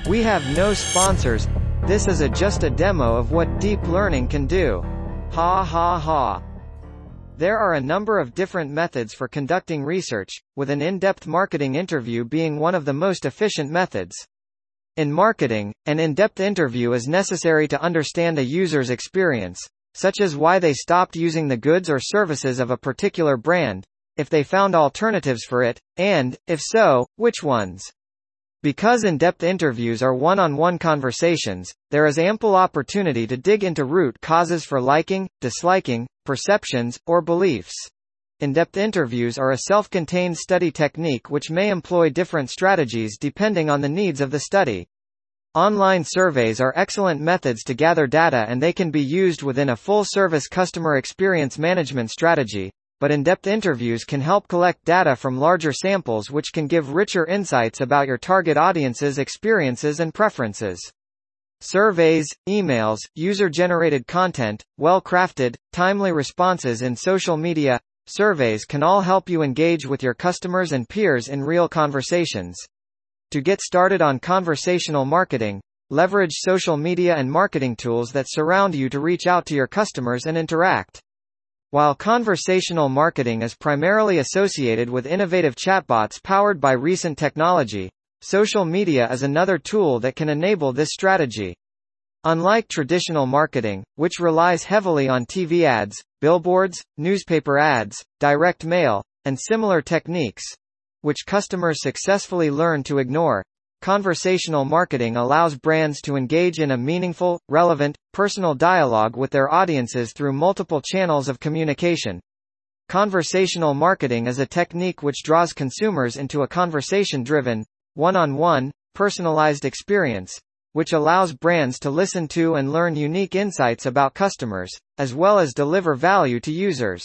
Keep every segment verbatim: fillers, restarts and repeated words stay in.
We have no sponsors. This is a just a demo of what deep learning can do. Ha ha ha. There are a number of different methods for conducting research, with an in-depth marketing interview being one of the most efficient methods. In marketing, an in-depth interview is necessary to understand a user's experience, such as why they stopped using the goods or services of a particular brand, if they found alternatives for it, and, if so, which ones. Because in-depth interviews are one-on-one conversations, there is ample opportunity to dig into root causes for liking, disliking, perceptions, or beliefs. In-depth interviews are a self-contained study technique which may employ different strategies depending on the needs of the study. Online surveys are excellent methods to gather data, and they can be used within a full-service customer experience management strategy. But in-depth interviews can help collect data from larger samples, which can give richer insights about your target audience's experiences and preferences. Surveys, emails, user-generated content, well-crafted, timely responses in social media surveys can all help you engage with your customers and peers in real conversations. To get started on conversational marketing, leverage social media and marketing tools that surround you to reach out to your customers and interact. While conversational marketing is primarily associated with innovative chatbots powered by recent technology, social media is another tool that can enable this strategy. Unlike traditional marketing, which relies heavily on T V ads, billboards, newspaper ads, direct mail, and similar techniques, which customers successfully learn to ignore, conversational marketing allows brands to engage in a meaningful, relevant, personal dialogue with their audiences through multiple channels of communication. Conversational marketing is a technique which draws consumers into a conversation-driven, one-on-one, personalized experience, which allows brands to listen to and learn unique insights about customers, as well as deliver value to users.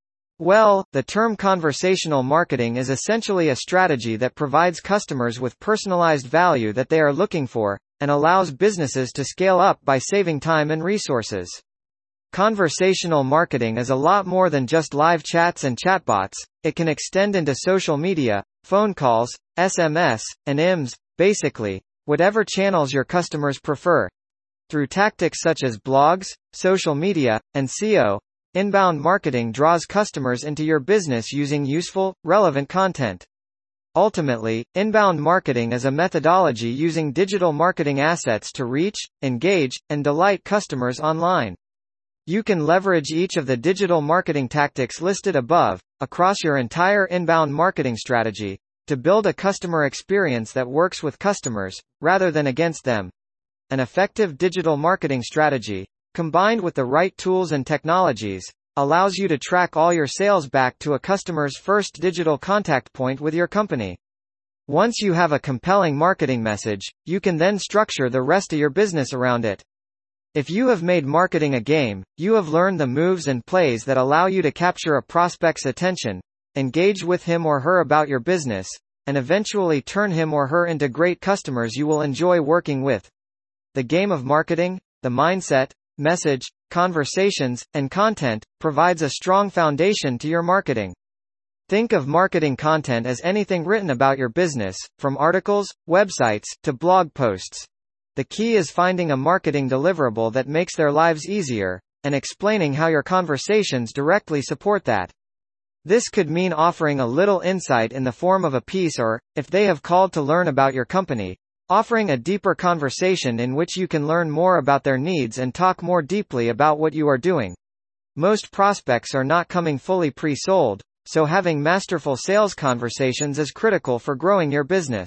Well, the term conversational marketing is essentially a strategy that provides customers with personalized value that they are looking for, and allows businesses to scale up by saving time and resources. Conversational marketing is a lot more than just live chats and chatbots. It can extend into social media, phone calls, S M S, and I M S, basically, whatever channels your customers prefer. Through tactics such as blogs, social media, and S E O, inbound marketing draws customers into your business using useful, relevant content. Ultimately, inbound marketing is a methodology using digital marketing assets to reach, engage, and delight customers online. You can leverage each of the digital marketing tactics listed above, across your entire inbound marketing strategy, to build a customer experience that works with customers, rather than against them. An effective digital marketing strategy, combined with the right tools and technologies, allows you to track all your sales back to a customer's first digital contact point with your company. Once you have a compelling marketing message, you can then structure the rest of your business around it. If you have made marketing a game, you have learned the moves and plays that allow you to capture a prospect's attention, engage with him or her about your business, and eventually turn him or her into great customers you will enjoy working with. The game of marketing, the mindset, message, conversations, and content, provides a strong foundation to your marketing. Think of marketing content as anything written about your business, from articles, websites, to blog posts. The key is finding a marketing deliverable that makes their lives easier, and explaining how your conversations directly support that. This could mean offering a little insight in the form of a piece, or, if they have called to learn about your company, offering a deeper conversation in which you can learn more about their needs and talk more deeply about what you are doing. Most prospects are not coming fully pre-sold, so having masterful sales conversations is critical for growing your business.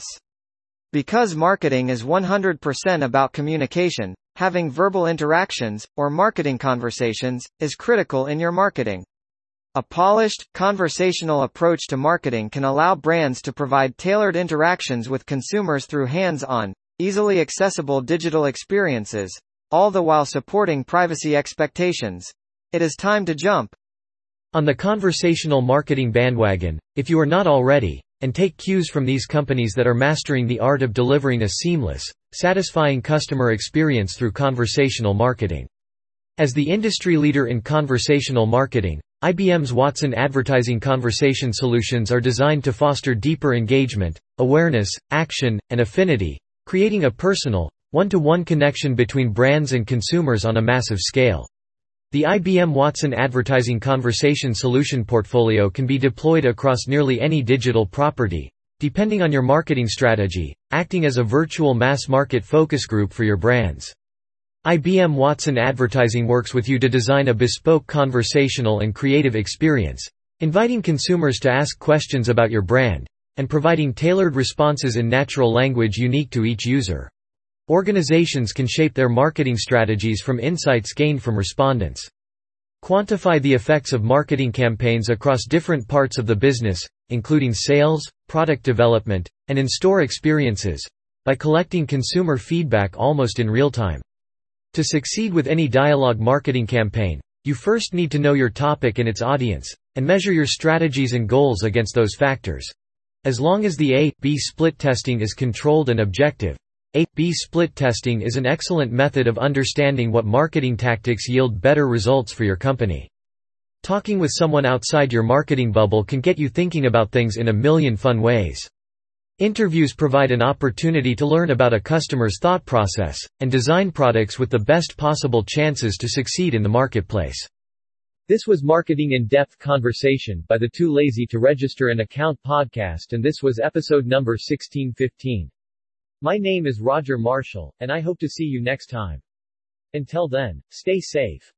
Because marketing is one hundred percent about communication, having verbal interactions, or marketing conversations, is critical in your marketing. A polished, conversational approach to marketing can allow brands to provide tailored interactions with consumers through hands-on, easily accessible digital experiences, all the while supporting privacy expectations. It is time to jump on the conversational marketing bandwagon, if you are not already, and take cues from these companies that are mastering the art of delivering a seamless, satisfying customer experience through conversational marketing. As the industry leader in conversational marketing, I B M's Watson Advertising Conversation Solutions are designed to foster deeper engagement, awareness, action, and affinity, creating a personal, one-to-one connection between brands and consumers on a massive scale. The I B M Watson Advertising Conversation Solution portfolio can be deployed across nearly any digital property, depending on your marketing strategy, acting as a virtual mass-market focus group for your brands. I B M Watson Advertising works with you to design a bespoke conversational and creative experience, inviting consumers to ask questions about your brand, and providing tailored responses in natural language unique to each user. Organizations can shape their marketing strategies from insights gained from respondents. Quantify the effects of marketing campaigns across different parts of the business, including sales, product development, and in-store experiences, by collecting consumer feedback almost in real time. To succeed with any dialogue marketing campaign, you first need to know your topic and its audience, and measure your strategies and goals against those factors. As long as the A B split testing is controlled and objective, A B split testing is an excellent method of understanding what marketing tactics yield better results for your company. Talking with someone outside your marketing bubble can get you thinking about things in a million fun ways. Interviews provide an opportunity to learn about a customer's thought process, and design products with the best possible chances to succeed in the marketplace. This was Marketing in-Depth Conversation by the Too Lazy to Register an Account podcast, and this was episode number sixteen fifteen. My name is Roger Marshall, and I hope to see you next time. Until then, stay safe.